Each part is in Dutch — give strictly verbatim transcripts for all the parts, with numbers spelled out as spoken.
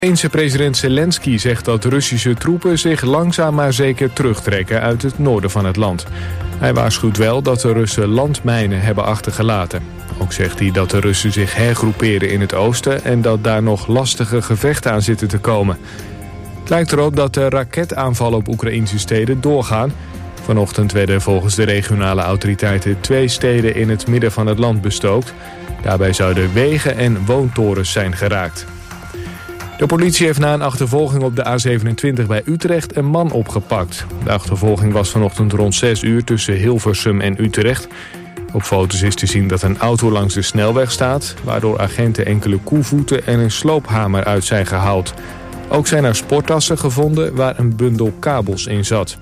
Oekraïense president Zelensky zegt dat Russische troepen zich langzaam maar zeker terugtrekken uit het noorden van het land. Hij waarschuwt wel dat de Russen landmijnen hebben achtergelaten. Ook zegt hij dat de Russen zich hergroeperen in het oosten en dat daar nog lastige gevechten aan zitten te komen. Het lijkt erop dat de raketaanvallen op Oekraïnse steden doorgaan. Vanochtend werden volgens de regionale autoriteiten twee steden in het midden van het land bestookt. Daarbij zouden wegen en woontorens zijn geraakt. De politie heeft na een achtervolging op de A zevenentwintig bij Utrecht een man opgepakt. De achtervolging was vanochtend rond zes uur tussen Hilversum en Utrecht. Op foto's is te zien dat een auto langs de snelweg staat, waardoor agenten enkele koevoeten en een sloophamer uit zijn gehaald. Ook zijn er sporttassen gevonden waar een bundel kabels in zat.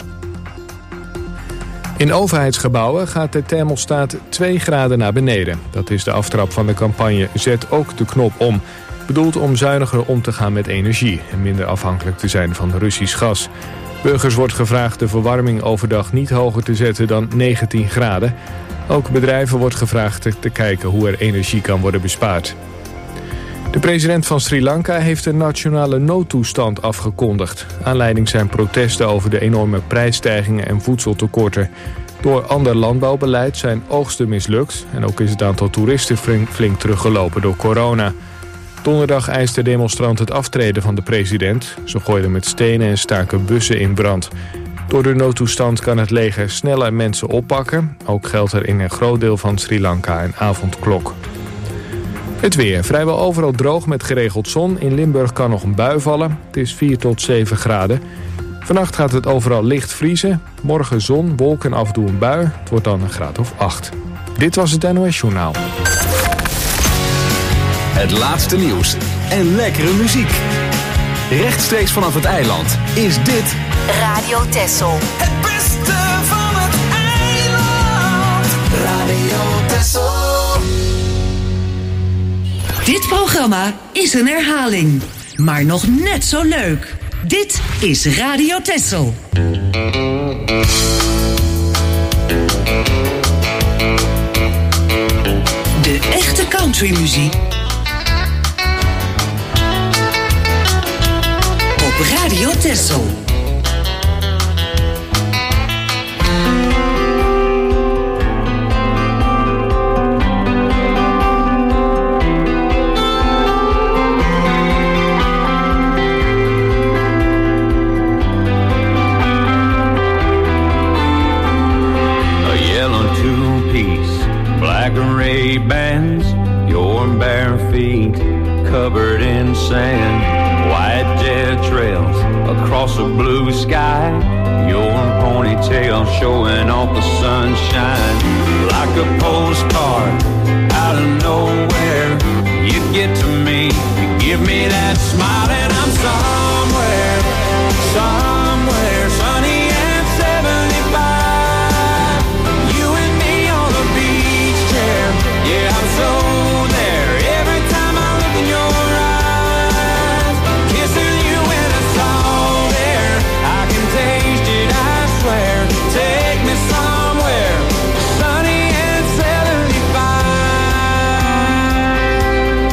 In overheidsgebouwen gaat de thermostaat twee graden naar beneden. Dat is de aftrap van de campagne Zet ook de knop om. Bedoeld om zuiniger om te gaan met energie en minder afhankelijk te zijn van Russisch gas. Burgers wordt gevraagd de verwarming overdag niet hoger te zetten dan negentien graden. Ook bedrijven wordt gevraagd te, te kijken hoe er energie kan worden bespaard. De president van Sri Lanka heeft een nationale noodtoestand afgekondigd. Aanleiding zijn protesten over de enorme prijsstijgingen en voedseltekorten. Door ander landbouwbeleid zijn oogsten mislukt en ook is het aantal toeristen flink, flink teruggelopen door corona. Donderdag eiste demonstranten het aftreden van de president. Ze gooiden met stenen en staken bussen in brand. Door de noodtoestand kan het leger sneller mensen oppakken. Ook geldt er in een groot deel van Sri Lanka een avondklok. Het weer. Vrijwel overal droog met geregeld zon. In Limburg kan nog een bui vallen. Het is vier tot zeven graden. Vannacht gaat het overal licht vriezen. Morgen zon, wolken en af en toe een bui. Het wordt dan een graad of acht. Dit was het N O S Journaal. Het laatste nieuws en lekkere muziek. Rechtstreeks vanaf het eiland is dit Radio Texel. Het beste van het eiland. Radio Texel. Dit programma is een herhaling, maar nog net zo leuk. Dit is Radio Texel. De echte countrymuziek op Radio Texel. Ray-Bans, your bare feet covered in sand, white jet trails across a blue sky, your ponytail showing off the sunshine. Like a postcard out of nowhere, you get to me, you give me that smile, and I'm somewhere, somewhere sunny and seventy-five. You and me on the beach chair, yeah, I'm so there. Every time I look in your eyes, kissing you in a salt air, I can taste it, I swear. Take me somewhere sunny and seventy-five.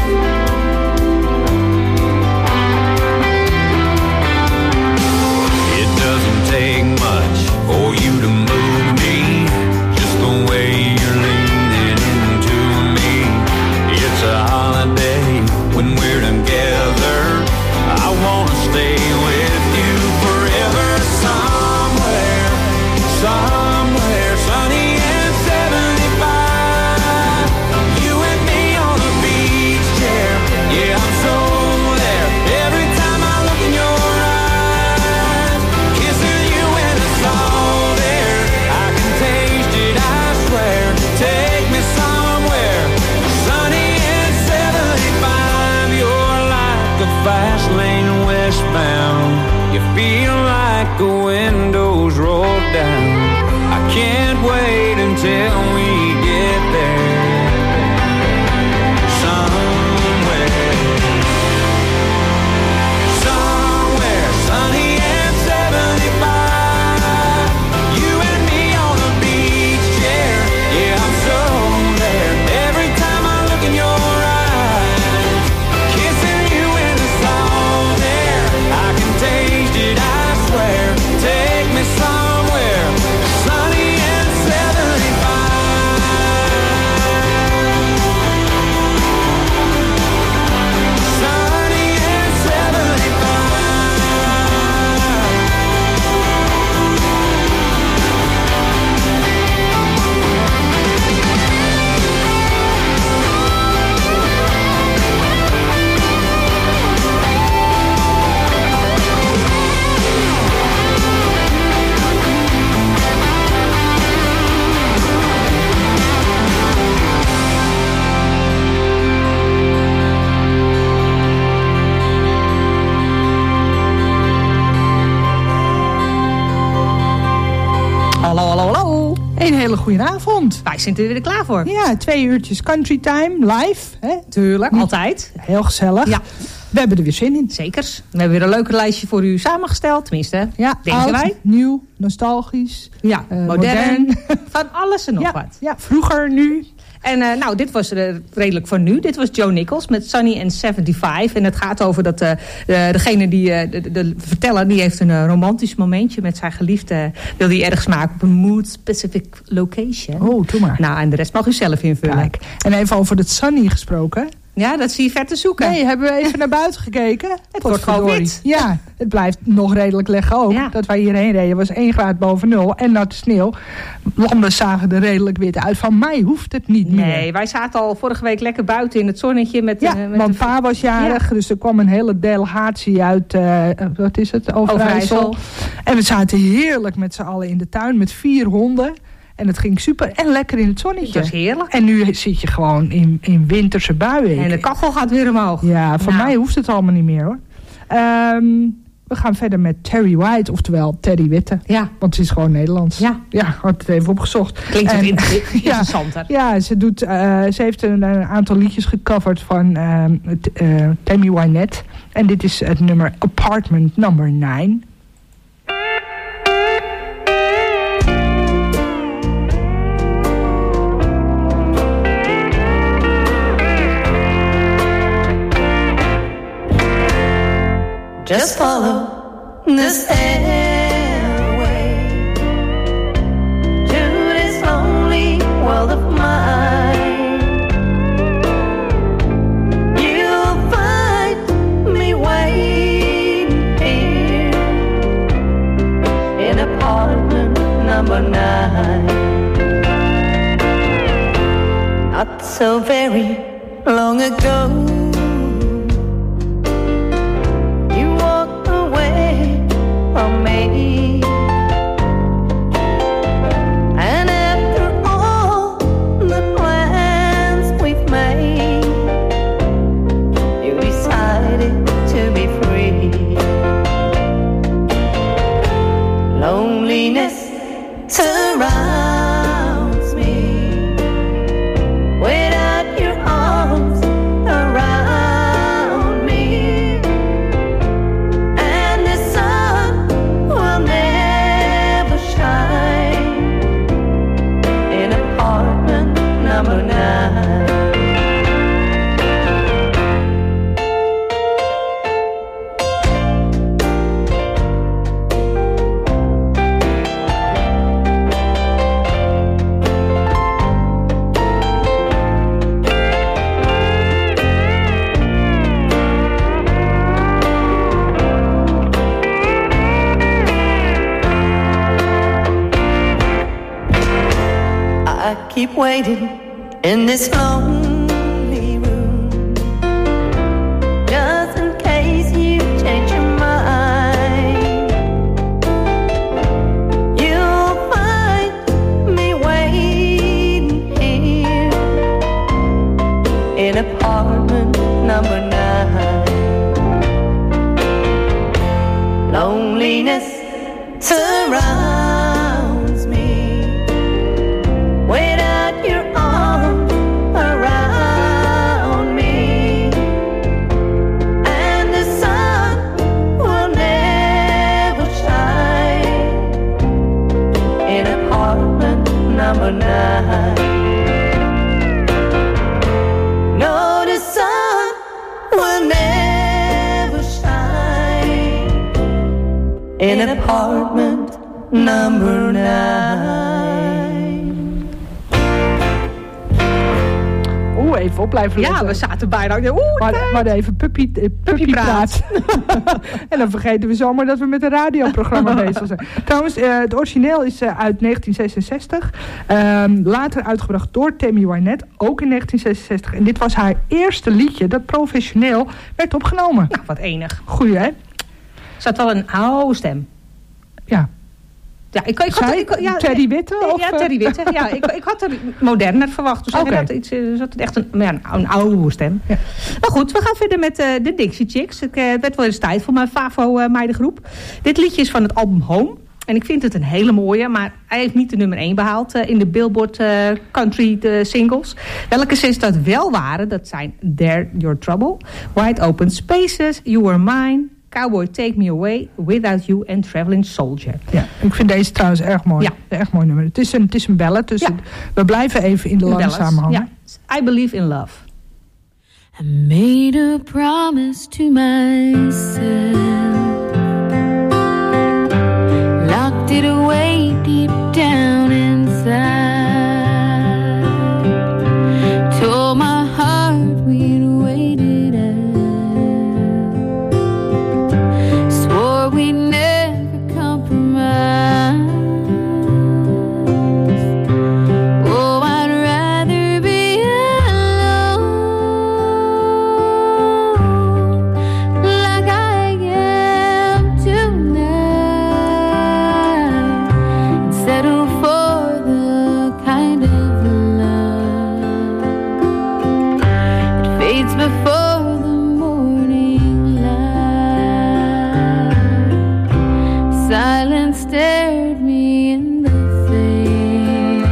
It doesn't take much for you to move me, just the way you're leaning into me. It's a holiday when we're together, I wanna stay with you forever. Somewhere, somewhere sunny and seventy-five. You and me on the beach chair, yeah, I'm so there. Every time I look in your eyes, kissing you in the salt air, I can taste it, I swear. Take me somewhere sunny and seventy-five. You're like a fast lane westbound, you feel like the windows roll down. I can't wait until we get there. Somewhere, somewhere sunny and seventy-five. You and me on a beach chair, yeah, I'm so there. Every time I look in your eyes, kissing you in the salt hele goede avond. Wij zitten er weer klaar voor. Ja, twee uurtjes Country Time, live. Hè? Tuurlijk, altijd. Heel gezellig. Ja. We hebben er weer zin in. Zekers. We hebben weer een leuker lijstje voor u samengesteld. Tenminste, ja, denken oud, wij. nieuw, nostalgisch. Ja, uh, modern. modern. Van alles en nog ja, wat. Ja, vroeger, nu. En uh, nou, dit was uh, redelijk van nu. Dit was Joe Nichols met Sunny and zevenenzeventig. En het gaat over dat uh, de, degene die, uh, de, de verteller, die heeft een uh, romantisch momentje met zijn geliefde. Wil die ergens maken op een mood-specific location. Oh, doe maar. Nou, en de rest mag u zelf invullen. Kijk. En even over het Sunny gesproken. Ja, dat zie je ver te zoeken. Nee, hebben we even naar buiten gekeken. Het wordt gewoon wit. Ja, het blijft nog redelijk leggen ook. Ja. Dat wij hierheen reden was één graad boven nul en natte sneeuw. Landen zagen er redelijk wit uit. Van mij hoeft het niet meer. Nee, wij zaten al vorige week lekker buiten in het zonnetje. Met, ja, uh, met want de... pa was jarig. Ja. Dus er kwam een hele delegatie uit, uh, wat is het, Overijssel. Overijssel. En we zaten heerlijk met z'n allen in de tuin met vier honden. En het ging super en lekker in het zonnetje. Dat is heerlijk. En nu zit je gewoon in, in winterse buien. En de kachel gaat weer omhoog. Ja, voor nou. mij hoeft het allemaal niet meer hoor. Um, we gaan verder met Terry White, oftewel Teddy Witte. Ja. Want ze is gewoon Nederlands. Ja. Ja, had het even opgezocht. Klinkt en, interessanter. Ja, ja, ze, doet, uh, ze heeft een, een aantal liedjes gecoverd van uh, uh, Tammy Wynette. En dit is het nummer Apartment Number nine. Just follow the stairway to this lonely world of mine. You'll find me waiting here in apartment number nine. Not so very long ago, from me, and after all the plans we've made, you decided to be free. Loneliness surrounds me without your arms around me. Number nine. I keep waiting in this lonely room, just in case you change your mind. You'll find me waiting here in apartment number nine. Loneliness surrounds me without your arms around me, and the sun will never shine in apartment number nine. No, the sun will never shine in apartment number nine. Oeh, even op blijven letten. Ja, we zaten bijna. Oeh, maar, maar even puppy, uh, puppy praat. En dan vergeten we zomaar dat we met een radioprogramma bezig zijn. Trouwens, uh, het origineel is uh, uit negentien zesenzestig. Um, later uitgebracht door Tammy Wynette, ook in negentien zesenzestig. En dit was haar eerste liedje dat professioneel werd opgenomen. Nou, wat enig. Goeie, hè? Ze had wel een oude stem. Ja. Ja, ik, ik had, ik, ja, Teddy Witte? Of, ja, Teddy Witte. Ja, ik, ik had er moderner verwacht. Dus okay. dat iets, uh, zat het echt een, ja, een oude stem. Ja. Nou goed, we gaan verder met uh, de Dixie Chicks. Ik, uh, het werd wel eens tijd voor mijn Favo uh, meidengroep. Dit liedje is van het album Home. En ik vind het een hele mooie, maar hij heeft niet de nummer één behaald uh, in de Billboard uh, Country uh, singles. Welke zes dat wel waren, dat zijn There Your Trouble, Wide Open Spaces, You Were Mine, Cowboy Take Me Away, Without You en Traveling Soldier. Ja, ik vind deze trouwens erg mooi. Ja. Een erg mooi nummer. Het is een, het is een ballad, dus Ja. het- we blijven even in de langzame hangen. Ja. I Believe in Love. I made a promise to myself, locked it away deep down inside, told my heart we'd wait it out, swore we'd never compromise. Oh, I'd rather be alone, like I am tonight, and settle for the kind of love that fades before the morning light. Silence stared me in the face,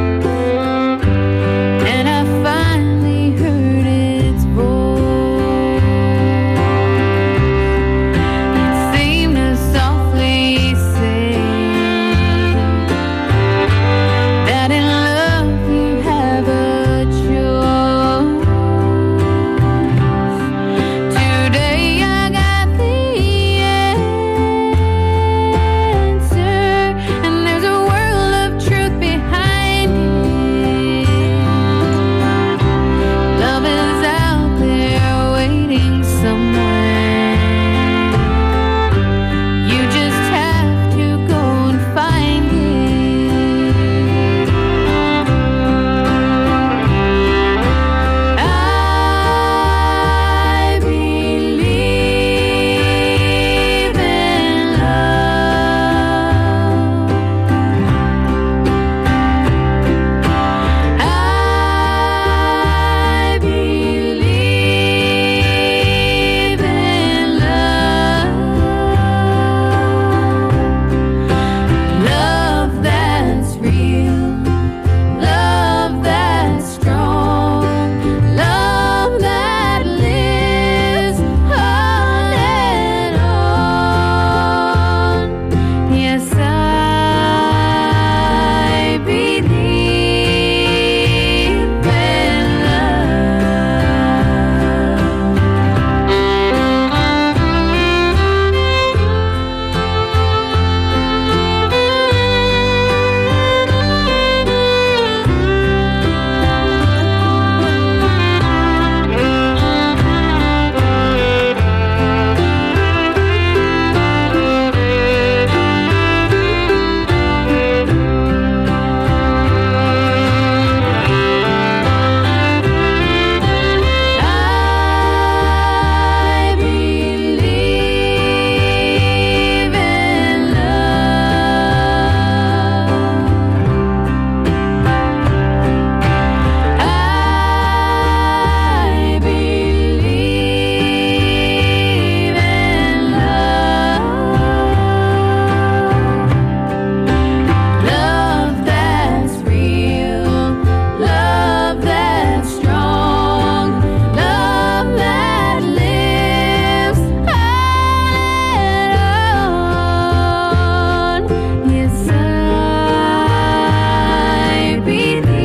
and I finally heard its voice. It seemed to softly say that in love you have a choice. Today I got the answer, and there's a world of truth behind it. Love is out there waiting somewhere. You just have to go and find it. I believe in love. I believe in love. Love that's real, love that's strong, love that lives on and on. Yes, I believe in I believe in love. I believe in love. Love that's real, love that's strong, love that lives on and on. Yes, I believe in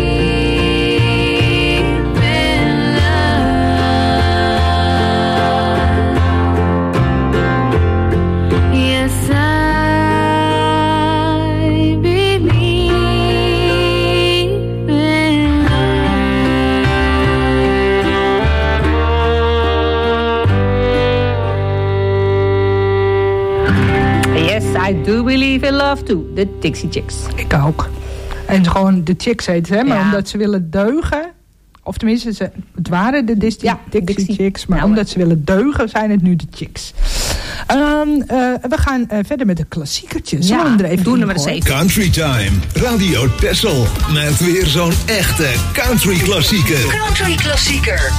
love. Yes, I believe in Yes, I do believe in love too. De Dixie Chicks. Ik ook. En gewoon de chicks heet ze, hè? Maar Ja. omdat ze willen deugen. Of tenminste, ze, het waren de Dixie, Ja, Dixie, Dixie. Chicks. Maar Ja, omdat ze willen deugen, zijn het nu de chicks. Ehm, eh, we gaan eh, verder met de klassiekertjes. Zullen we hem er even doe in nummer gooien? zeven. Country Time, Radio Texel. Met weer zo'n echte country klassieker. Country klassieker.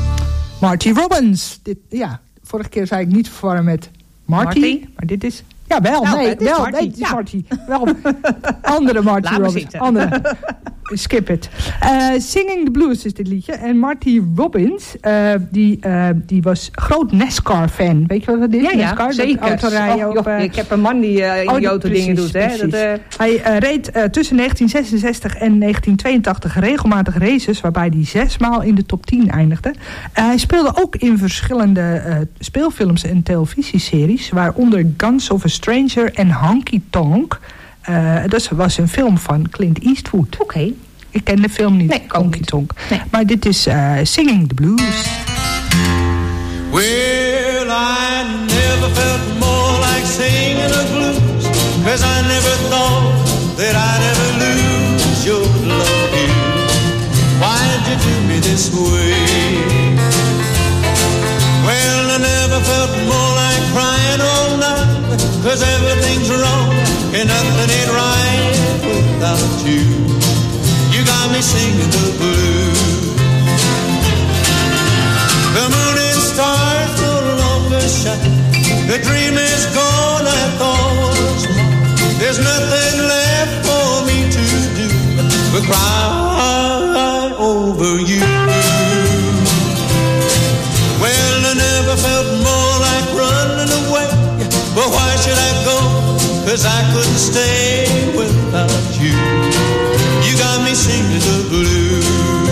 Marty Robbins. Dit, ja, vorige keer zei ik niet verwarren met Marty. Marty. Maar dit is Ja, wel. Nou, nee, het is wel. Marty. Nee, het is Ja. Marty. Wel. Andere Marty Laat maar Robbins. zitten. Andere. Skip it. Uh, Singing the Blues is dit liedje. En Marty Robbins, uh, die, uh, die was groot NASCAR-fan. Weet je wat dat is? Ja, ja, NASCAR, zeker. Dat autorijden Oh, op, joh, uh, ik heb een man die uh, oh, idiote precies, dingen doet. Hè? Precies. Dat, uh, Hij uh, reed uh, tussen negentien zesenzestig en negentien tweeëntachtig regelmatig races, waarbij hij zesmaal in de top tien eindigde. Uh, hij speelde ook in verschillende uh, speelfilms en televisieseries, waaronder Guns of a Stranger en Honky Tonk. Uh, dat was een film van Clint Eastwood. Oké. Okay. Ik ken de film niet, nee, Honky Tonk. Nee. Maar dit is uh, Singing the Blues. Well, I never felt more like singing the blues, 'cause I never thought that I'd ever lose your love, you. Why'd you do me this way? Well, I never felt more like crying all night, 'cause everything's wrong and nothing ain't right without you. You got me singing the blues. The moon and stars no longer shine. The dream is gone, I thought was mine. There's nothing left for me to do but cry over you. Well, I never felt more like running away, but why should I go? 'Cause I couldn't stay without you. You got me singing the blues.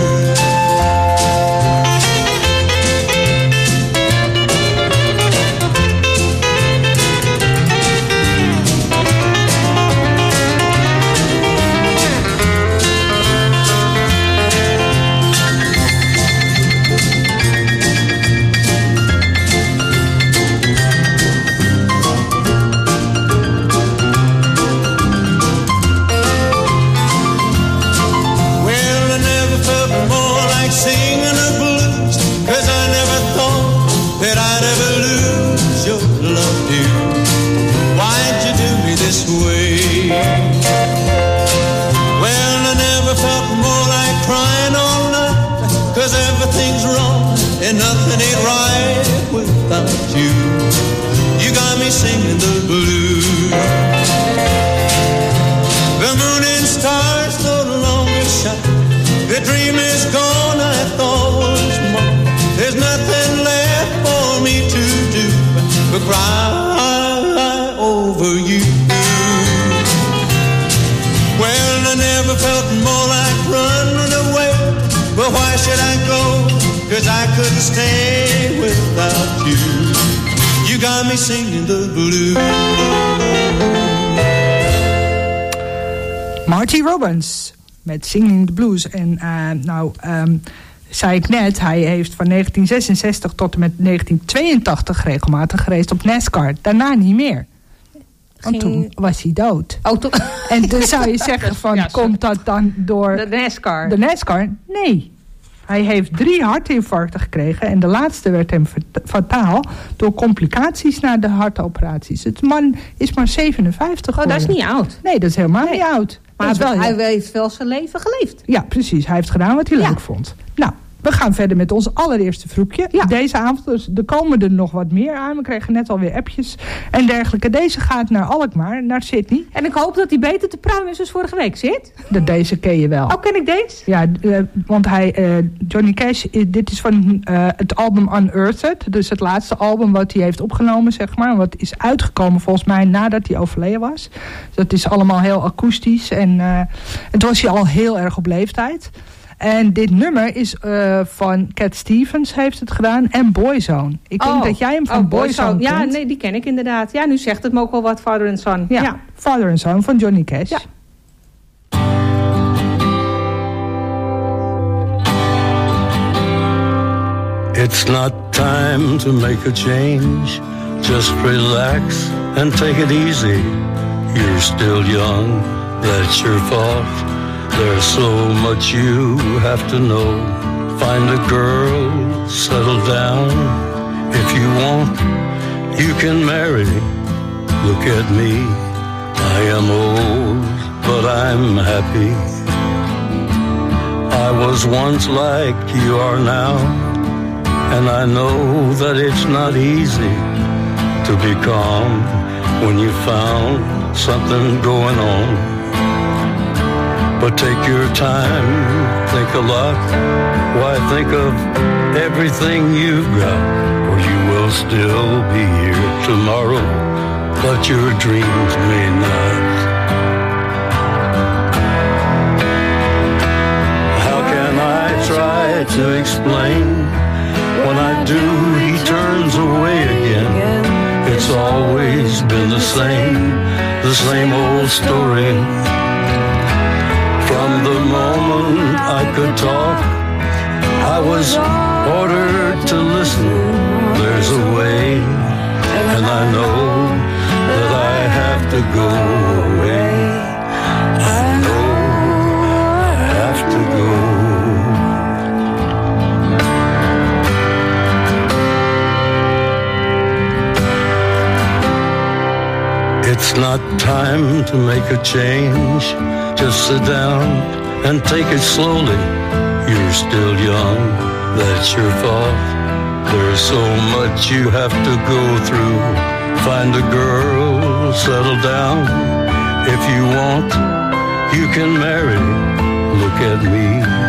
Singing the blues, 'cause I never thought that I'd ever lose your love, dear. Why'd you do me this way? Well, I never felt more like crying all night, 'cause everything's wrong and nothing ain't right without you. You got me singing the blues. The moon and stars no longer shine. The dream is gone, I thought was mine. There's nothing left for me to do but cry over you. Well, I never felt more like running away, but why should I go? 'Cause I couldn't stay without you. You got me singing the blues. Marty Robbins met Singing the Blues. En uh, nou, um, zei ik net, hij heeft van negentien zesenzestig tot en met negentien tweeëntachtig regelmatig geraced op NASCAR. Daarna niet meer. Want toen was hij dood. Oh, to- en dan zou je zeggen van, ja, komt dat dan door de NASCAR? De NASCAR? Nee. Hij heeft drie hartinfarcten gekregen en de laatste werd hem fataal door complicaties na de hartoperaties. Het man is maar zevenenvijftig Oh, geworden. dat is niet oud. Nee, dat is helemaal nee. niet oud. Maar wel, hij ja. heeft wel zijn leven geleefd. Ja, precies. Hij heeft gedaan wat hij ja. leuk vond. Nou, we gaan verder met ons allereerste verzoekje. Ja. Deze avond, dus er komen er nog wat meer aan. We kregen net alweer appjes en dergelijke. Deze gaat naar Alkmaar, naar Sydney. En ik hoop dat hij beter te pruimen is als vorige week, Sid. De, deze ken je wel. Oh, ken ik deze? Ja, uh, want hij, uh, Johnny Cash, uh, dit is van uh, het album Unearthed. Dus het laatste album wat hij heeft opgenomen, zeg maar. Wat is uitgekomen volgens mij nadat hij overleden was. Dus dat is allemaal heel akoestisch. En uh, het was hij al heel erg op leeftijd. En dit nummer is uh, van Cat Stevens heeft het gedaan en Boyzone. Ik oh. denk dat jij hem van oh, Boyzone kent. Ja, nee, die ken ik inderdaad. Ja, nu zegt het me ook wel wat, Father and Son. Ja, ja. Father and Son van Johnny Cash. Ja. It's not time to make a change. Just relax and take it easy. You're still young, that's your fault. There's so much you have to know. Find a girl, settle down. If you want, you can marry. Look at me, I am old, but I'm happy. I was once like you are now, and I know that it's not easy to be calm when you found something going on. But take your time, think a lot. Why think of everything you've got? For you will still be here tomorrow, but your dreams may not. How can I try to explain? When I do, he turns away again. It's always been the same, the same old story. From the moment I could talk, I was ordered to listen. There's a way, and I know that I have to go away. I know I have to go. It's not time to make a change. Just sit down and take it slowly. You're still young, that's your fault. There's so much you have to go through. Find a girl, settle down. If you want, you can marry. Look at me.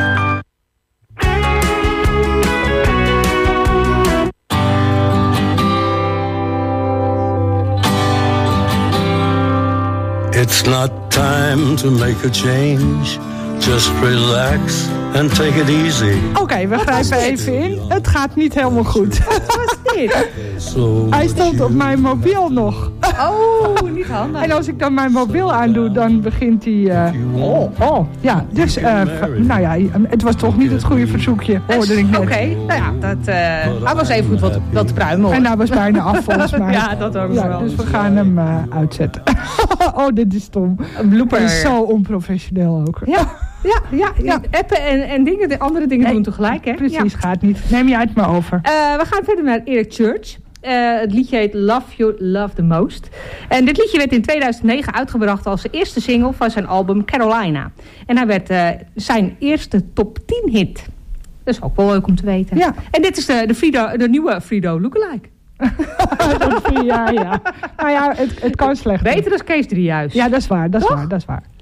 It's not time to make a change. Just relax and take it easy. Oké, okay, we grijpen even in. Het gaat niet helemaal goed. Wat was dit? Hij stond op mijn mobiel nog. Oh, niet handig. En als ik dan mijn mobiel aandoe, dan begint hij... Uh, oh, oh. Ja, dus, uh, nou ja, het was toch niet het goede verzoekje, hoorde ik net. Oké, okay, nou ja, dat, uh, hij was even goed wat, wat te pruimen. Hoor. En hij was bijna af, volgens mij. Ja, dat ook ja, wel. Dus we gaan hem uh, uitzetten. Oh, dit is stom. Een blooper. Dit is zo onprofessioneel ook. Ja. Ja, ja, ja. Appen en, en dingen, de andere dingen nee, doen tegelijk, hè? Precies, ja. gaat niet. Neem je uit maar over. Uh, we gaan verder naar Eric Church. Uh, het liedje heet Love You, Love the Most. En dit liedje werd in tweeduizend negen uitgebracht als de eerste single van zijn album Carolina. En hij werd uh, zijn eerste top tien hit. Dat is ook wel leuk om te weten. Ja. En dit is de, de, Frido, de nieuwe Frido lookalike. ja, ja. Nou ja, het, het kan slecht. Beter dan Kees Driehuis. Ja, dat is waar, dat is Toch? waar, dat is waar.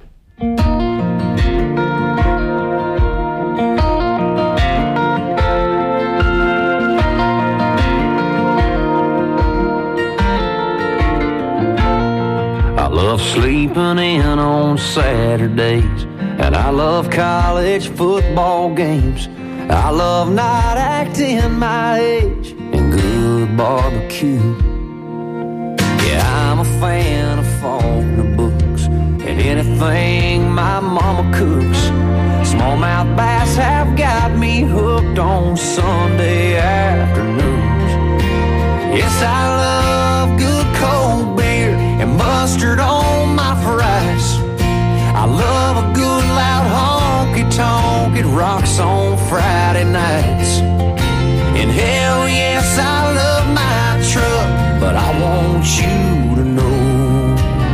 I love sleeping in on Saturdays, and I love college football games. I love not acting my age and good barbecue. Yeah, I'm a fan of Faulkner books and anything my mama cooks. Smallmouth bass have got me hooked on Sunday afternoons. Yes, I love good cold beer and mustard on my fries. I love a good loud honky-tonk. It rocks on Friday nights. And hell yes, I love my truck, but I want you to know,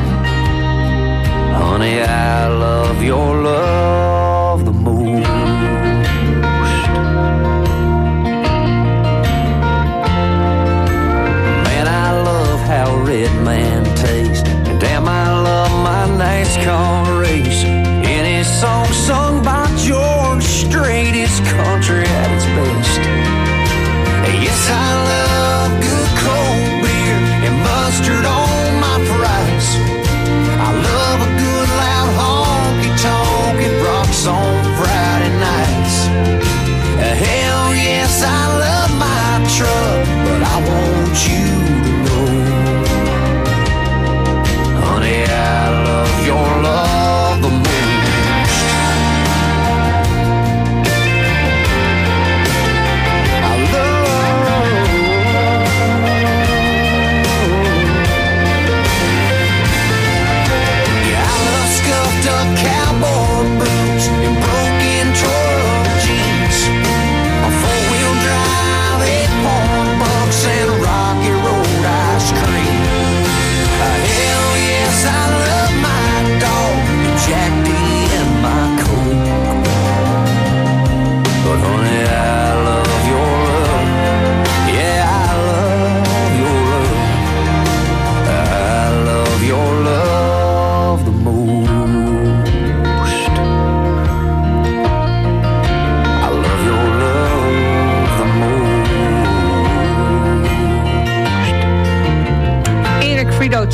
honey, I love your love the most. Man, I love how Red Man tastes, and damn, I love my NASCAR race. Any song sung by George Strait is country at its best. Yes, I love good cold beer and mustard on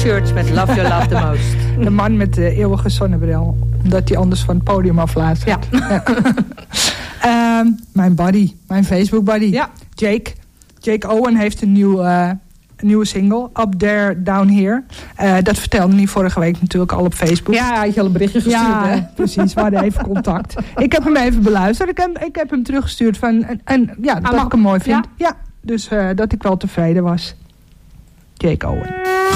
Church met Love Your Love the Most. De man met de eeuwige zonnebril. Omdat hij anders van het podium aflaat. Ja. ja. um, mijn buddy. Mijn Facebook buddy. Ja. Jake. Jake Owen heeft een nieuw... Uh, Een nieuwe single, Up There, Down Here. Uh, dat vertelde hij vorige week natuurlijk al op Facebook. Ja, had je al een berichtje gestuurd. Ja, hè? precies. We hadden even contact. Ik heb hem even beluisterd. Ik heb, ik heb hem teruggestuurd van... En, en, ja, dat mag ik hem mooi vind. Ja. Ja, dus uh, dat ik wel tevreden was. Jake Owen.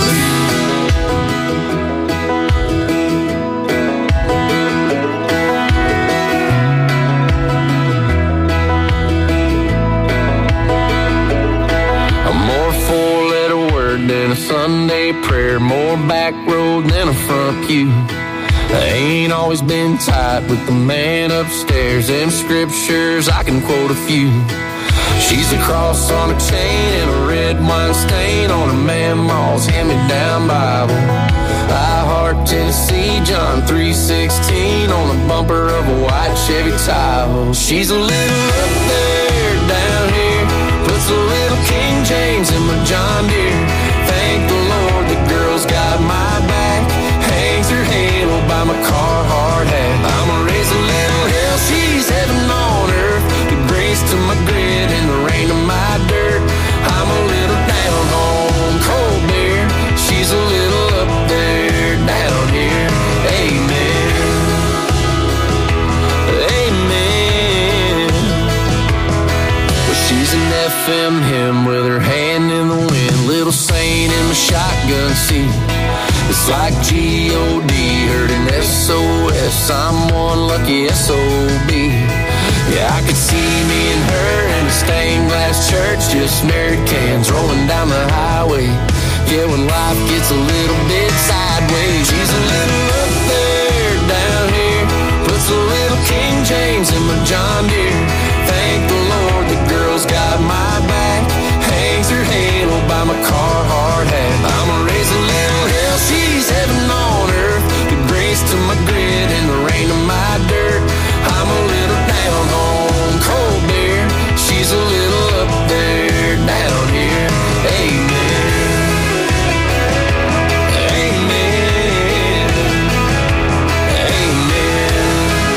Than a Sunday prayer, more back road than a front pew. I ain't always been tight with the man upstairs. Them scriptures, I can quote a few. She's a cross on a chain and a red wine stain on her mama's hand-me-down Bible. I heart Tennessee, John three sixteen on the bumper of a white Chevy Tahoe. She's a little up there, down here, puts a little King James in my John Deere. Thank the Lord the girl's got my back. Hangs her halo by my Carhartt hat. I'ma raise a little hell, she's heaven on earth. The grace to my grit and the rain to my dirt. I'm a little down home, cold beer. She's a little up there, down here. Amen. Amen. Well, she's an F M hymn with her hand in the wind. Little saint in my shotgun seat. It's like G O D, heard an S O S. I'm one lucky S O B. Yeah, I could see me and her in a stained glass church, just married cans rolling down the highway. Yeah, when life gets a little bit sideways, she's a little up there, down here, puts a little King James in my John Deere. Thank the Lord the girl's got my back. Hangs her halo by my Carhartt hat. I'ma raise a little hell, she's heaven on earth. The grace to my grit and the rain to my dirt. I'm a little down home, cold beer. She's a little up there, down here. Amen. Amen. Amen.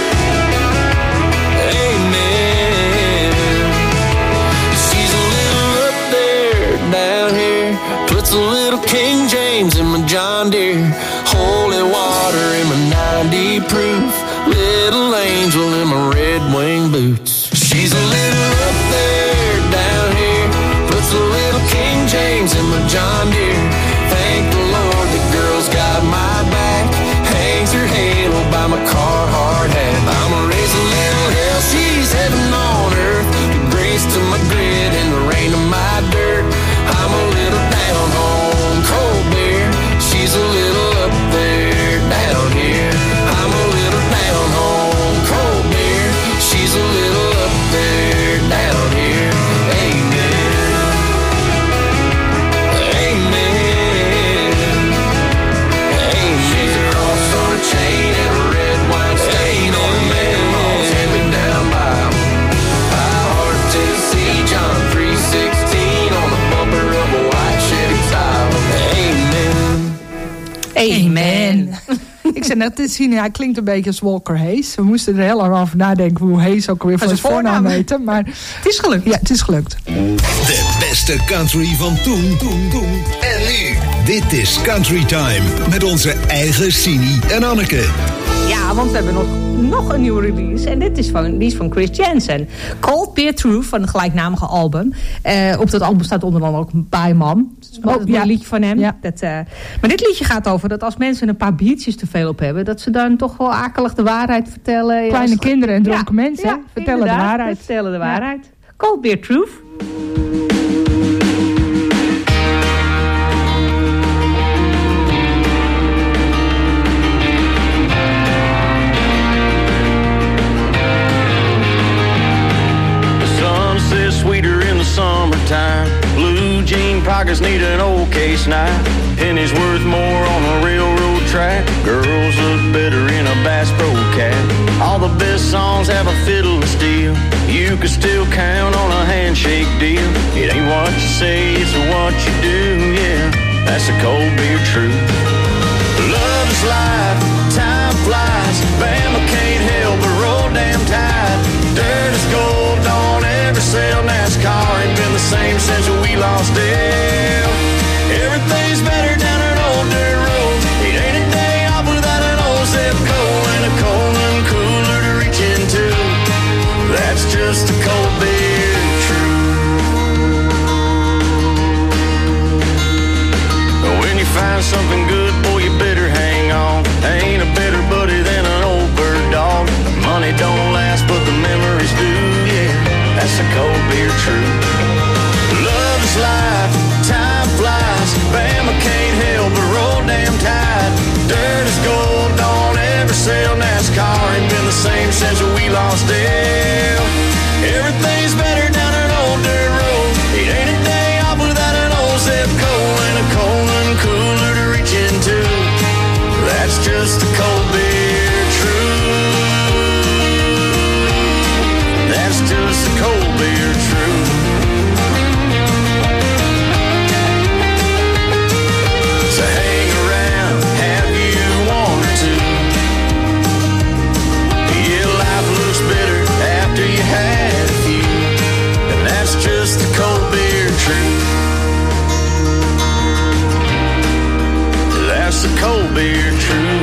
Amen. She's a little up there, down here, puts a little King James in my John Deere. Holy water in my ninety proof. Little angel in my red wing boots. She's a little up there, down here, puts a little King James in my John Deere. Thank the Lord the girl's got my back. Hangs her halo by my Carhartt hat. I'ma raise a little hell, she's heaven on earth. The grace to my grit and the rain to my dirt. I'm a little down home, cold beer. She's a little up there, down here. I'm a little down home, cold beer. She's a little up there, down here. Amen. Amen. Amen. She's a cross on a chain and a red wine stain on a mammo's hand-me-down Bible. I heart Tennessee, John three sixteen on the bumper of a white Chevy Tahoe. Amen. Amen. Ik zei net te zien, hij klinkt een beetje als Walker Hayes. We moesten er heel lang over nadenken hoe Hayes ook alweer van zijn voornaam heette. Maar het is gelukt. Ja, het is gelukt. De beste country van toen, toen, toen en nu. Dit is Country Time met onze eigen Sini en Anneke. Ja, want we hebben nog, nog een nieuwe release. En dit is van, die is van Chris Jensen. Cold Beer Truth van het gelijknamige album. Uh, op dat album staat onder andere ook By Mom. Dat is oh, ja. een liedje van hem. Ja. Dat, uh, maar dit liedje gaat over dat als mensen een paar biertjes te veel op hebben, dat ze dan toch wel akelig de waarheid vertellen. Kleine als... kinderen en dronken ja, mensen ja, vertellen de waarheid. vertellen de waarheid. Ja. Cold Beer Truth. Sweeter in the summertime. Blue jean pockets need an old case knife. Pennies worth more on a railroad track. Girls look better in a Bass Pro cap. All the best songs have a fiddle and steel. You can still count on a handshake deal. It ain't what you say, it's what you do, yeah. That's the cold beer truth. Love is life, time flies. Bama can't help but roll damn tide. Dirt is gold, don't ever sell. NASCAR ain't been the same since we lost Dale. Everything's better down an old dirt road. It ain't a day off without an old zip code and a cold and cooler to reach into. That's just the cold beer truth. When you find something good, boy, you better hang on. Ain't a better buddy than an old bird dog. Money don't last, but the memories do, yeah. That's the cold beer truth. Love is life, time flies. Bama can't help but roll damn tide. Dirt is gold, don't ever sell. NASCAR ain't been the same since we lost Dale. Everything's better down an old dirt road. It ain't a day off without an old zip code and a cold and cooler to reach into. That's just the cold beer truth. That's just the cold beer truth. So hang around, have you wanted to? Yeah, life looks better after you had a few, and that's just the cold beer truth. That's the cold beer truth.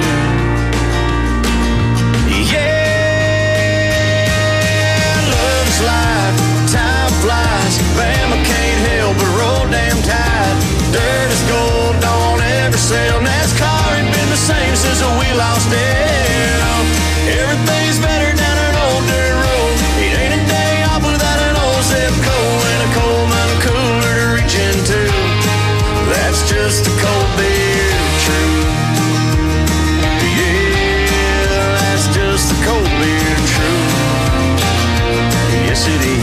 Yeah, love's life, time flies. Bama can't help but roll damn tide. Dirt is gold, don't ever sell. NASCAR ain't been the same since we lost Dale. Everything's better down an old dirt road. It ain't a day off without an old zip code and a cold and cooler to reach into. That's just the cold beer truth. Yeah, that's just the cold beer truth. Yes, it is.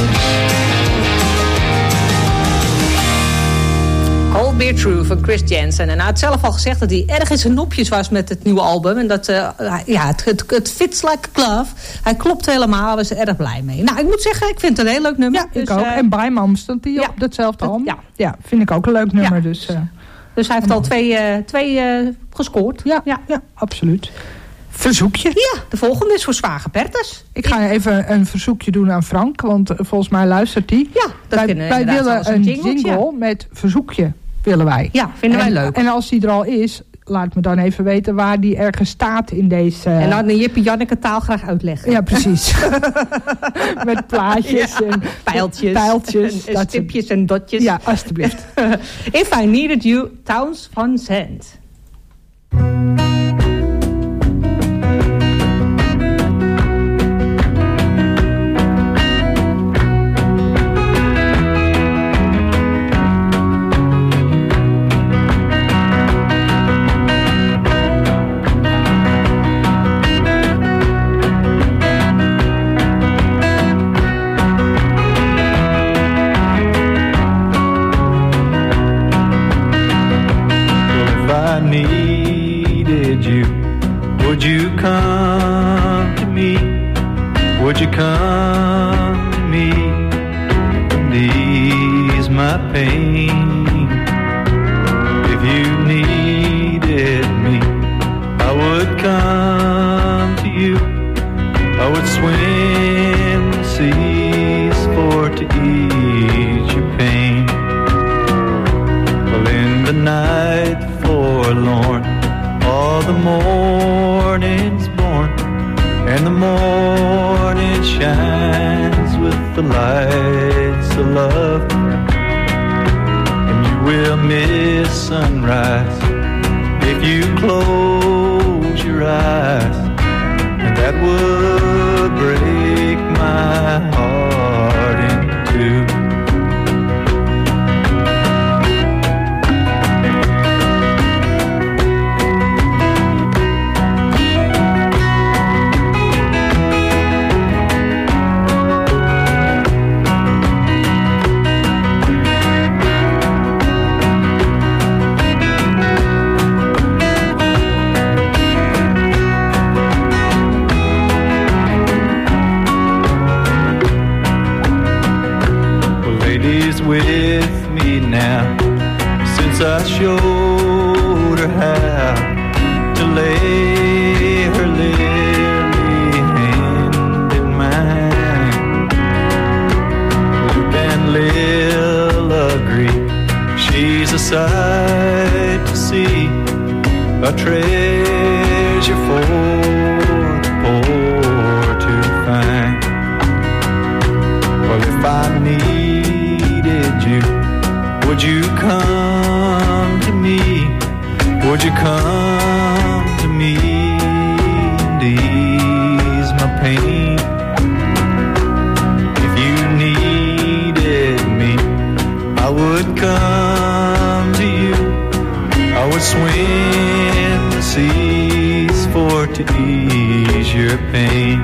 Cold Beer True van Chris Jensen. En hij had zelf al gezegd dat hij erg in zijn nopjes was met het nieuwe album. En dat, uh, ja, het, het, het fits like a glove. Hij klopt helemaal, hij was er erg blij mee. Nou, ik moet zeggen, ik vind het een heel leuk nummer. Ja, ik dus, ook. Uh, en Bijmam stond die ja. op datzelfde album. Ja. ja, vind ik ook een leuk nummer. Ja. Dus, uh, dus hij heeft al twee, uh, twee uh, gescoord. Ja, ja. ja, absoluut. Verzoekje. Ja, de volgende is voor Zwager Bertus. Ik ga even een verzoekje doen aan Frank, want uh, volgens mij luistert hij. Ja, dat wij, vinden we wij willen een, een jingle, jingle met verzoekje, willen wij. Ja, vinden en, wij leuk. En als die er al is, laat me dan even weten waar die ergens staat in deze... Uh... En dan de Jippie Janneke taal graag uitleggen. Ja, precies. Met plaatjes ja. en pijltjes, pijltjes en, en stipjes en dotjes. Ja, alstublieft. If I Needed You, Towns van Zandt. Would you come to me? Would you come to me and ease my pain? If you needed me, I would come to you. I would swim the seas for to ease your pain. Well, in the night forlorn, all the morning's born, and the morning shines with the lights of love. And you will miss sunrise if you close your eyes, and that would break my heart in two. a treasure for the poor to find. Well, if I needed you, would you come to me? Would you come to me and ease my pain? If you needed me, I would come to you. I would swim the seas for to ease your pain.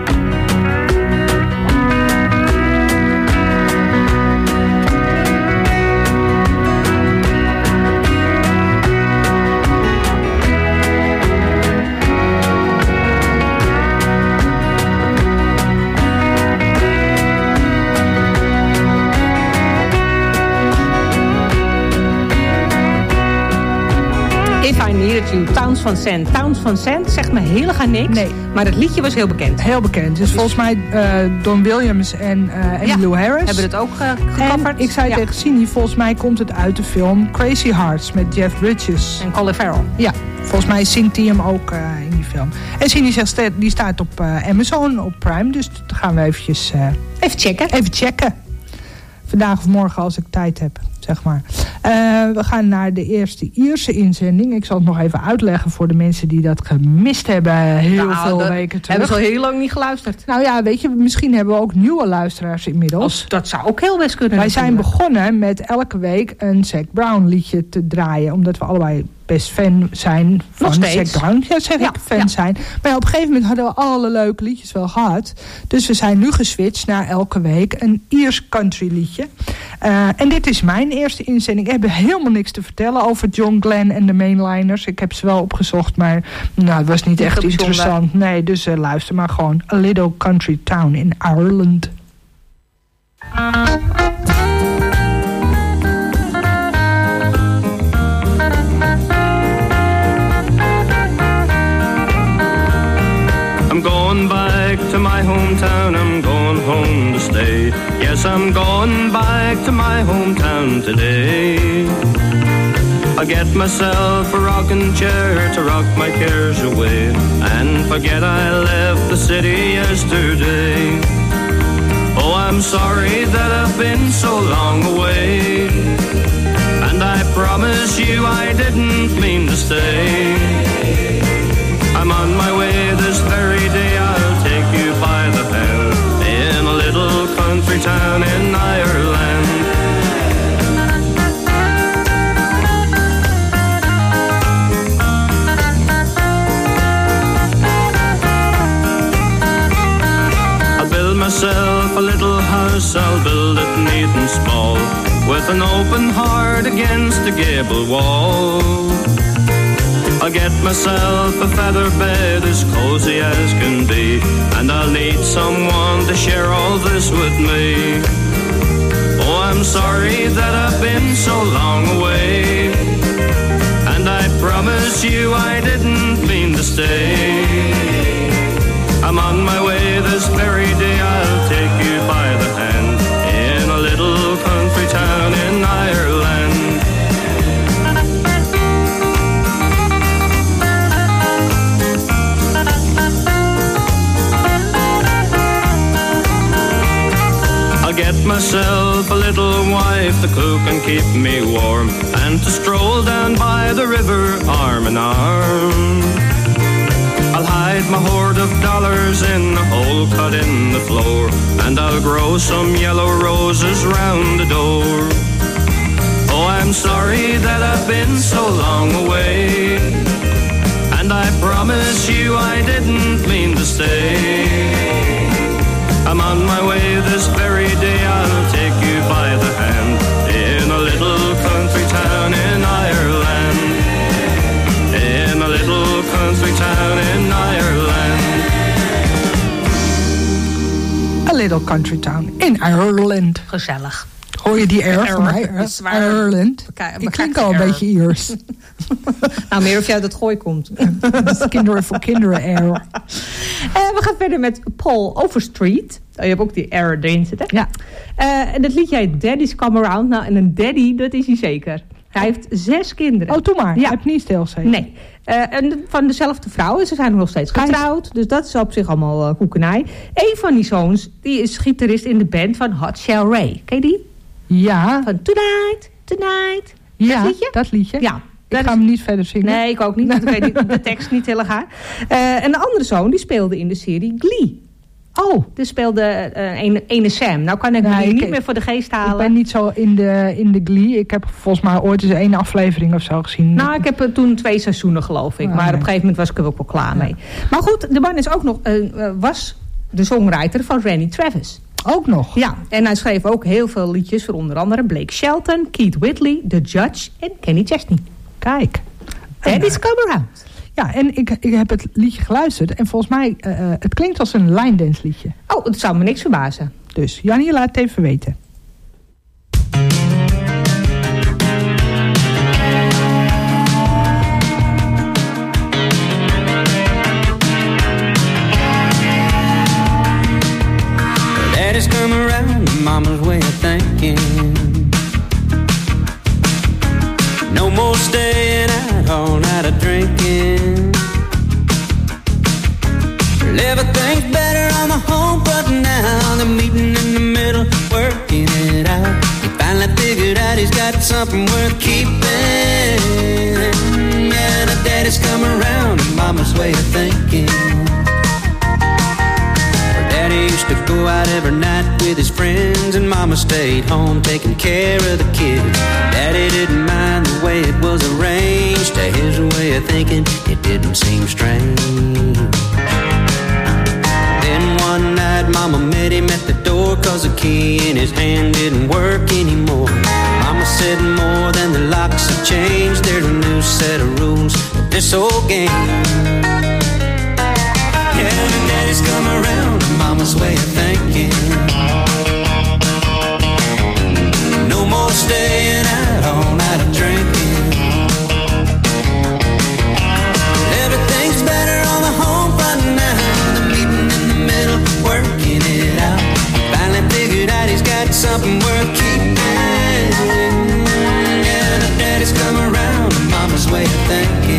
Towns Van Zandt. Towns Van Zandt zegt me heel erg niks. Nee. Maar het liedje was heel bekend. Heel bekend. Dus volgens mij uh, Don Williams en uh, Emmylou ja, Harris hebben het ook uh, gecoverd. En ik zei ja. tegen Sini, volgens mij komt het uit de film Crazy Hearts met Jeff Bridges. En Colin Farrell. Ja, volgens mij zingt hij hem ook uh, in die film. En Sini zegt, die staat op uh, Amazon, op Prime. Dus dat gaan we eventjes... Uh, even checken. Even checken. Vandaag of morgen als ik tijd heb, zeg maar. Uh, we gaan naar de eerste Ierse inzending. Ik zal het nog even uitleggen voor de mensen die dat gemist hebben. Heel nou, veel dat weken terug. Hebben ze al heel lang niet geluisterd. Nou ja, weet je, misschien hebben we ook nieuwe luisteraars inmiddels. Als, dat zou ook heel best kunnen. Wij zijn natuurlijk. begonnen met elke week een Zac Brown liedje te draaien. Omdat we allebei best fan zijn van Zac Brown. Ja, zeg ja, ik, fan ja. zijn. Maar ja, op een gegeven moment hadden we alle leuke liedjes wel gehad. Dus we zijn nu geswitcht naar elke week een Iers country liedje. Uh, en dit is mijn eerste inzending. Ik heb helemaal niks te vertellen over John Glenn en de Mainliners. Ik heb ze wel opgezocht, maar nou, het was niet, niet echt interessant. Nee, dus uh, luister maar gewoon. A Little Country Town in Ireland. I'm going back to my hometown, I'm going home to stay. Yes, I'm going back to my hometown today. I'll get myself a rocking chair to rock my cares away and forget I left the city yesterday. Oh, I'm sorry that I've been so long away, and I promise you I didn't mean to stay. I'm on my way this very day, I'll take you by the hand in a little country town in Ireland. I'll build myself a little house, I'll build it neat and small, with an open heart against a gable wall. I'll get myself a feather bed as cozy as can be, and I'll need someone to share all this with me. Oh, I'm sorry that I've been so long away, and I promise you I didn't mean to stay. I'm on my way this very day, I'll take you by the hand in a little country town in Ireland. Get myself a little wife to cook and keep me warm, and to stroll down by the river arm in arm. I'll hide my hoard of dollars in a hole cut in the floor, and I'll grow some yellow roses round the door. Oh, I'm sorry that I've been so long away, and I promise you I didn't mean to stay. I'm on my way this very day, I'll take you by the hand in a little country town in Ireland. In a little country town in Ireland. A little country town in Ireland. Gezellig. Hoor je die R van mij? Ireland. Ik klink al een beetje Iers. Nou, meer of je uit het gooi komt. Dat is kinderen voor kinderen R. Uh, we gaan verder met Paul Overstreet. Oh, je hebt ook die R erin zitten. Ja. Uh, en dat liedje heet Daddy's Come Around. Nou, en een daddy, dat is hij zeker. Hij heeft zes kinderen. Oh, doe maar. Ja. Hij heeft niet stilgezeten. Nee. Uh, en van dezelfde vrouw. En ze zijn nog steeds getrouwd. Dus dat is op zich allemaal uh, koekenij. Eén van die zoons die is gitarist in de band van Hot Shell Ray. Ken je die? Ja. Van Tonight, Tonight. Ja, dat liedje? dat liedje. Ja. Ik ga hem niet verder zingen. Nee, ik ook niet. Want ik weet niet, de tekst niet heel gaar. Uh, en de andere zoon die speelde in de serie Glee. Oh. Die speelde uh, een, ene Sam. Nou kan ik me nee, niet ik, meer voor de geest halen. Ik ben niet zo in de, in de Glee. Ik heb volgens mij ooit eens één aflevering of zo gezien. Nou, ik heb toen twee seizoenen geloof ik. Oh, maar nee. op een gegeven moment was ik er ook wel klaar ja. mee. Maar goed, de man is ook nog, uh, uh, was de songwriter van Randy Travis. Ook nog? Ja, en hij schreef ook heel veel liedjes voor onder andere Blake Shelton, Keith Whitley, The Judge en Kenny Chesney. Kijk. Daddy's Come Around. Ja, en ik, ik heb het liedje geluisterd. En volgens mij, uh, het klinkt als een line dance liedje. Oh, het zou me niks verbazen. Dus, Jannie, laat het even weten. Daddy's come around, mama's way of thinking. No more staying out all night of drinking. Well, everything's better on the home front now. The meeting in the middle, working it out. He finally figured out he's got something worth keeping. Yeah, the daddy's come around, mama's way of thinking. Daddy used to go out every night with his friends, and mama stayed home taking care of the kids. Daddy didn't mind the way it was arranged. To his way of thinking, it didn't seem strange. Then one night mama met him at the door, cause the key in his hand didn't work anymore. Mama said more than the locks have changed. There's a new set of rules for this old game. Yeah, the daddy's come around, mama's way of thinking. No more staying out all night of drinking. Everything's better on the home front now. The meeting in the middle, working it out. Finally figured out he's got something worth keeping. Yeah, the daddy's come around, mama's way of thinking.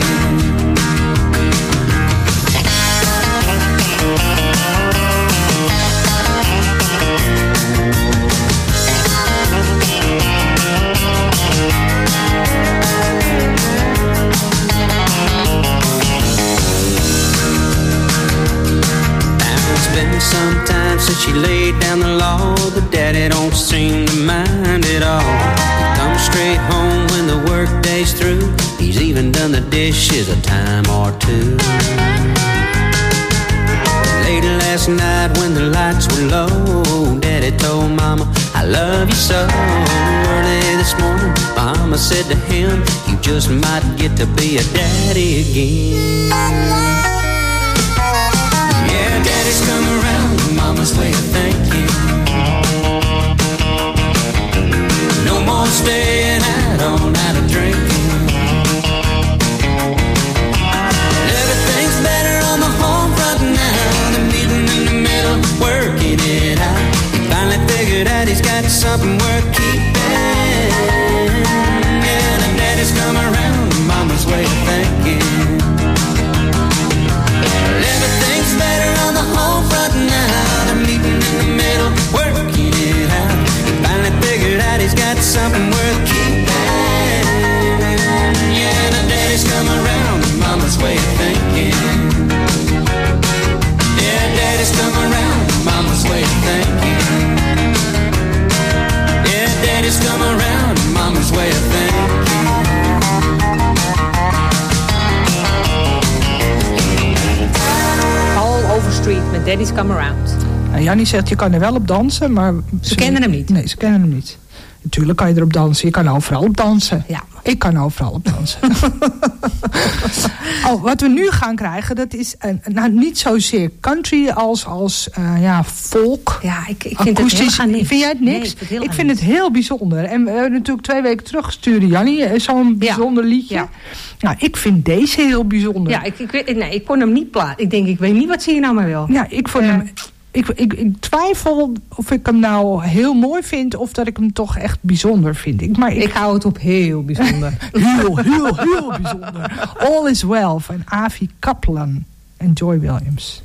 Sometimes since she laid down the law, the daddy don't seem to mind at all. He comes straight home when the work day's through. He's even done the dishes a time or two. Late last night when the lights were low, daddy told mama, I love you so. Early this morning, mama said to him, you just might get to be a daddy again. Yeah, daddy's come around, mama's way of thinking. No more staying out all night of drinking. Everything's better on the home front now. The meeting in the middle, working it out. He finally figured out he's got something worth keeping. Yeah, the daddy's come around, mama's way of thinking. Everything's better on the home front now. The meeting in the middle, working it out. He finally figured out he's got something worth keeping. Yeah, the daddy's come around, mama's way of thinking. Yeah, daddy's come around, mama's way of thinking. Yeah, daddy's come around, mama's way of thinking. Street met Daddy's Come Around. Nou, Jannie zegt, je kan er wel op dansen, maar... Ze, ze kennen hem niet. Nee, ze kennen hem niet. Natuurlijk kan je erop dansen. Je kan overal op dansen. Ja. Ik kan overal op dansen. Oh, wat we nu gaan krijgen, dat is uh, nou, niet zozeer country als, als uh, ja, folk. Ja, ik, ik vind het heel niks. Vind jij het niks? Nee, ik vind, het, ik vind het heel bijzonder. En we hebben natuurlijk twee weken terug gestuurd, Jannie, zo'n bijzonder ja. liedje. Ja. Nou, ik vind deze heel bijzonder. Ja, ik, ik, weet, nee, ik kon hem niet plaatsen. Ik denk, ik weet niet wat ze hier nou maar wil. Ja, ik vond uh, hem... Ik, ik, ik twijfel of ik hem nou heel mooi vind... of dat ik hem toch echt bijzonder vind. Ik, maar ik, ik hou het op heel bijzonder. heel, heel, heel bijzonder. All is Well van Avi Kaplan en Joy Williams.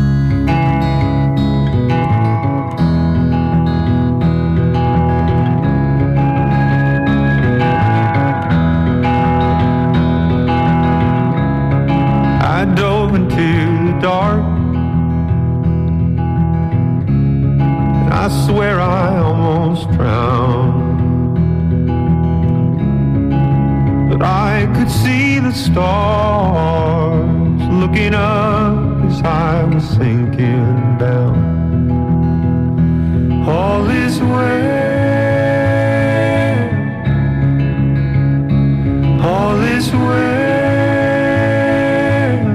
I dove into the dark. I swear I almost drowned, but I could see the stars looking up as I was sinking down. All is well, all is well.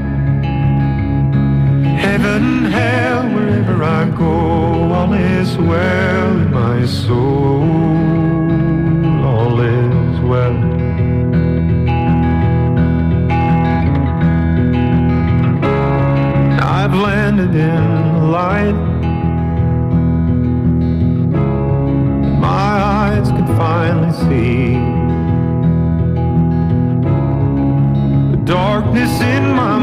Heaven, hell, wherever I go, all is well in my soul, all is well. I've landed in the light, my eyes could finally see the darkness in my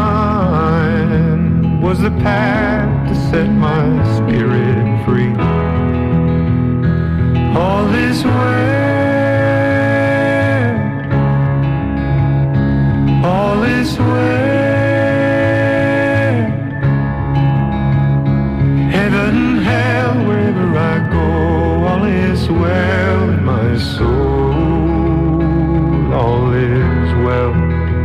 mind was the path to set my spirit free. All is well, all is well. Heaven, hell, wherever I go, all is well in my soul, all is well.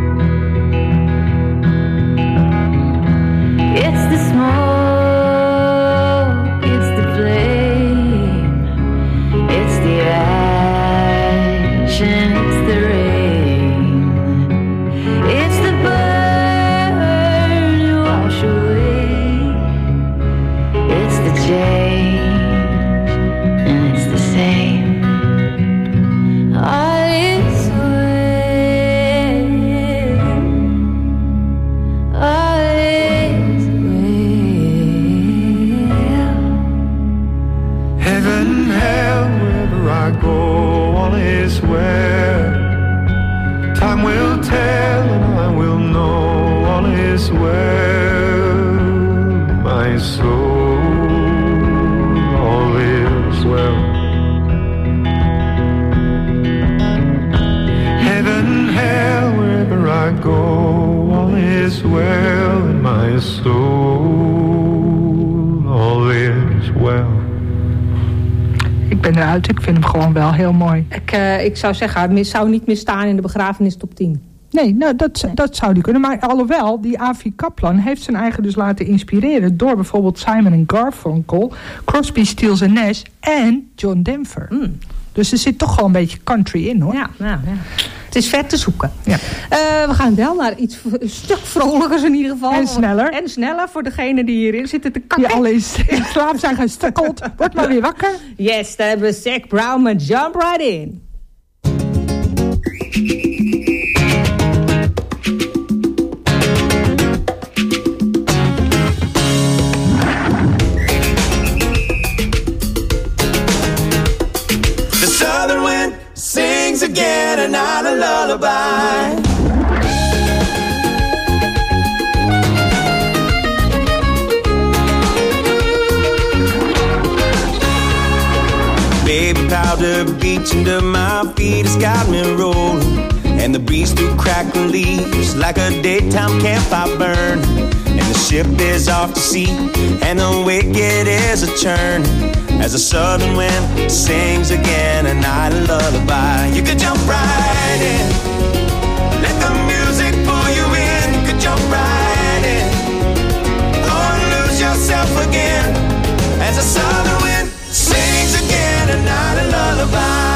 It's the smoke, it's the flame, it's the ash and it's the rain, it's the burn you wash away, it's the change and it's the same. All is well, all is Heaven, hell, wherever I go, all is well. Time will tell and I will know all is well. My soul, all is well. Heaven, hell, wherever I go, all is well in my soul, all is well. Ik ben eruit, ik vind hem gewoon wel heel mooi. Ik, uh, ik zou zeggen, hij zou niet meer staan in de begrafenis top tien. Nee, nou, dat, dat zou die kunnen. Maar alhoewel, die Avi Kaplan heeft zijn eigen dus laten inspireren... door bijvoorbeeld Simon en Garfunkel, Crosby, Stills en Nash en John Denver. Mm. Dus er zit toch wel een beetje country in, hoor. Ja, nou, ja. Het is ver te zoeken. Ja. Uh, we gaan wel naar iets een stuk vrolijkers in ieder geval. En sneller. En sneller voor degenen die hierin zitten te kakken. Die al eens in slaap zijn gestukkeld. Word maar weer wakker. Yes, daar hebben we Zac Brown met Jump Right In. The southern wind sings again and not a lullaby. Baby powder beach under my feet has got me rolling, and the breeze through crackling leaves like a daytime campfire burn. And the ship is off to sea, and the wicked is a churn, as the southern wind sings again a night of lullaby. You could jump right in, let the music pull you in. You could jump right in, or lose yourself again, as the southern wind sings again a night of lullaby.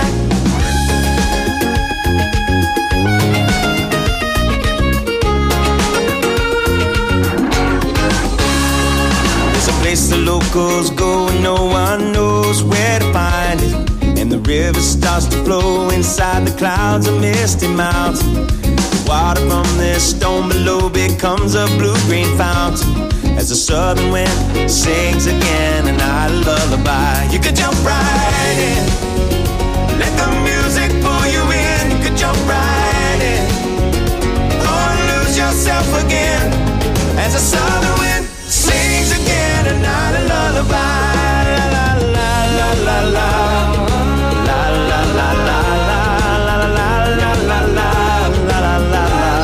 Place the locals go and no one knows where to find it, and the river starts to flow inside the clouds of misty mountain. The water from this stone below becomes a blue-green fountain, as the southern wind sings again another lullaby. You could jump right in, let the music pull you in. You could jump right in, or lose yourself again, as the southern wind sings again another lullaby. La la la la la la la la la la la la la la la.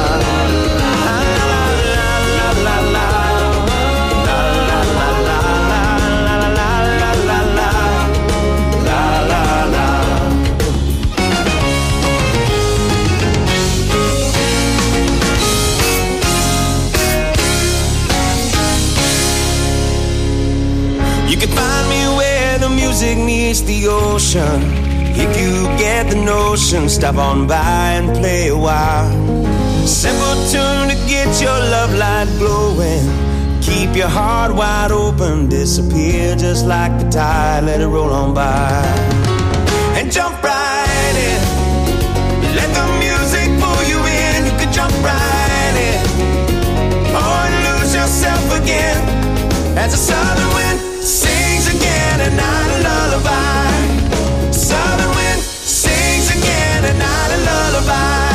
You can find me where the music meets the ocean. If you get the notion, stop on by and play a while. Simple tune to get your love light glowing. Keep your heart wide open, disappear just like the tide, let it roll on by. And jump right in, let the music pull you in. You can jump right in, or lose yourself again, as the southern wind sings again a night a lullaby. Southern wind sings again a night a lullaby.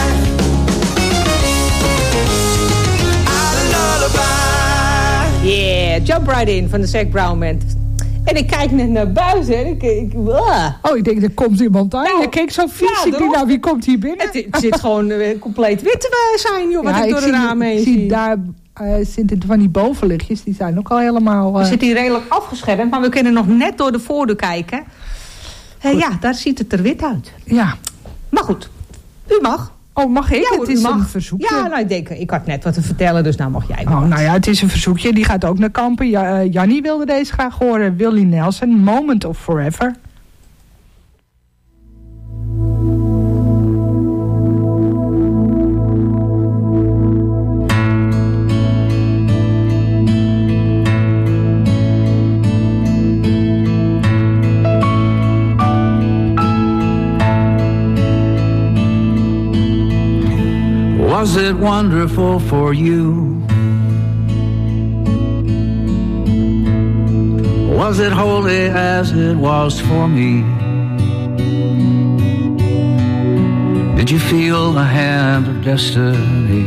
A lullaby. Yeah, Jump Right In van de Zac Brown Band. En ik kijk net naar buiten en ik... ik uh. Oh, ik denk, er komt iemand aan. Nou, je keek zo vies. Ja, ik denk, nou, wie komt hier binnen? Het, het zit gewoon uh, compleet wit te zijn, joh, wat ja, ik door de raam heen zie. zie. Daar uh, zitten van die bovenlichtjes, die zijn ook al helemaal... Uh... We zitten hier redelijk afgeschermd, maar we kunnen nog net door de voordeur kijken. Uh, ja, daar ziet het er wit uit. Ja. Maar goed, u mag. Oh, mag ik? Ja, het is mag. een verzoekje. Ja, nou, ik denk, ik had net wat te vertellen, dus nou mag jij Oh, nou ja, het is een verzoekje. Die gaat ook naar Kampen. Ja, uh, Jannie wilde deze graag horen. Willie Nelson, Moment of Forever. Was it wonderful for you? Was it holy as it was for me? Did you feel the hand of destiny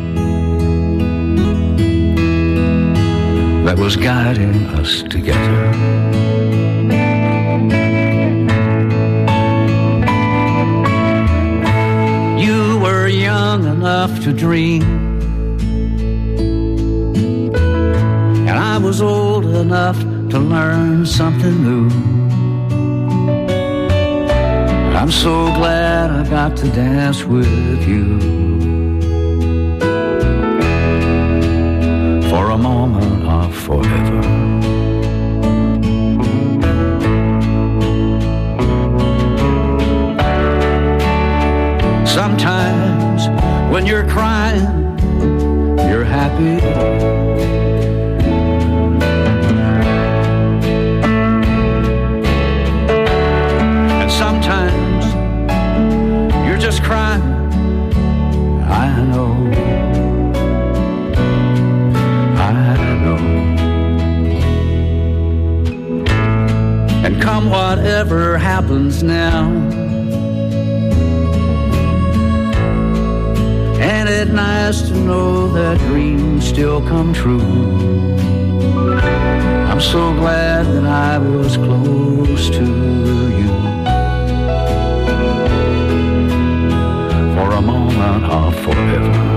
that was guiding us together? Young enough to dream, and I was old enough to learn something new. I'm so glad I got to dance with you for a moment of forever. Sometimes when you're crying, you're happy. And sometimes you're just crying. I know, I know. And come whatever happens now, ain't it nice to know that dreams still come true? I'm so glad that I was close to you for a moment of forever.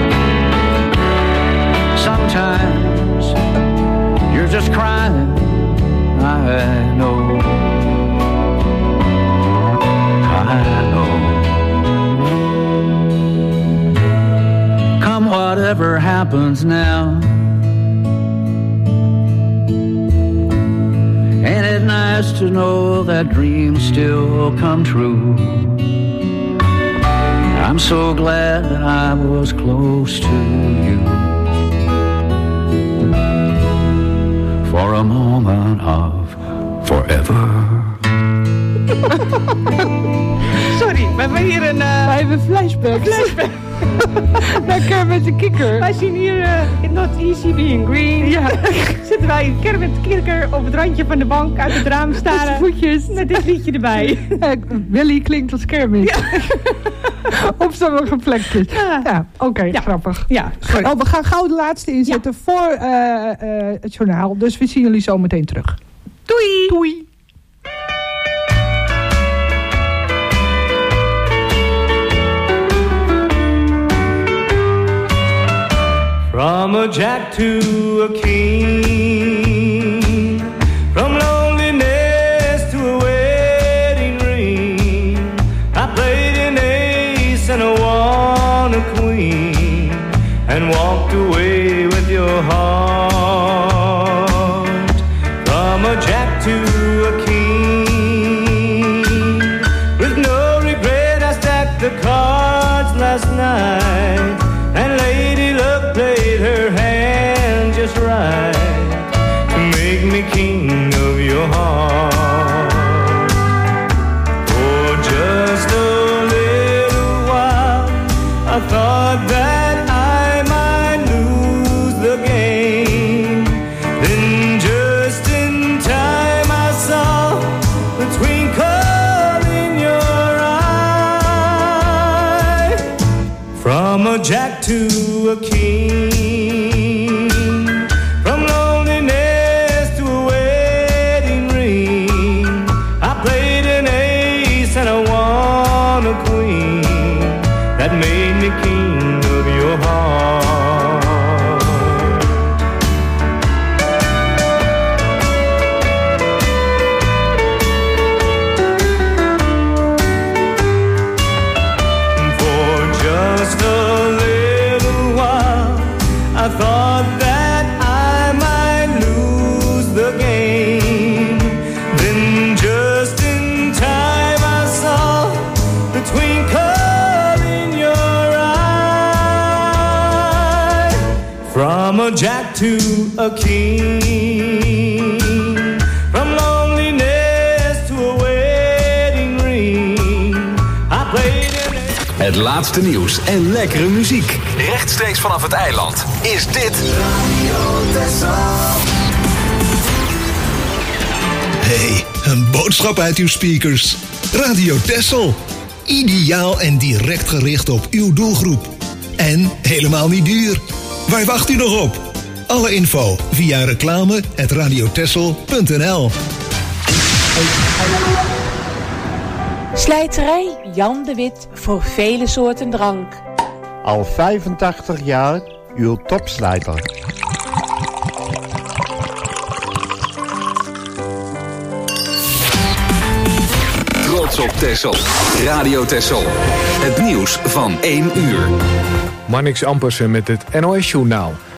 Sometimes you're just crying. I know, I know. Come whatever happens now, ain't it nice to know that dreams still come true? I'm so glad that I was close to you for a moment of forever. Sorry, we hebben hier een... Uh, Wij hebben flashbacks. flashback. Naar Kermit de Kikker. Wij zien hier uh, It's Not Easy Being Green. Ja. Zitten wij in Kermit de Kikker op het randje van de bank uit het raam staren. Met voetjes. Met dit liedje erbij. Willy klinkt als Kermit. Ja. Op sommige plekjes. Ja, ja oké, okay, ja. Grappig. Ja, oh, we gaan gauw de laatste inzetten ja. voor uh, uh, het journaal. Dus we zien jullie zo meteen terug. Doei! Doei! From a jack to a king, from loneliness to a wedding ring, I played an ace and I won a queen, and walked away with your heart. From a jack to a king, with no regret I stacked the cards last night, and Lady Luck played her hand just right to make me king of your heart. For just a little while I thought that I might lose the game. Then just in time I saw the twinkle in your eye. From a jack to a king, from loneliness to a wedding ring, I played an ace and I won a queen, that made me king of your heart. For just a I thought that I might lose the game. Then just in time I saw the twinkle in your eye. From a jack to a king, from loneliness to a wedding ring, I played an... Het laatste nieuws en lekkere muziek. Rechtstreeks vanaf het eiland is dit Radio Texel. Hey, een boodschap uit uw speakers. Radio Texel. Ideaal en direct gericht op uw doelgroep. En helemaal niet duur. Waar wacht u nog op? Alle info via reclame at radiotexel punt n l. Slijterij Jan de Wit voor vele soorten drank. Al vijfentachtig jaar uw topslijter. Trots op Texel. Radio Texel. Het nieuws van één uur. Marnix Ampersen met het N O S-journaal.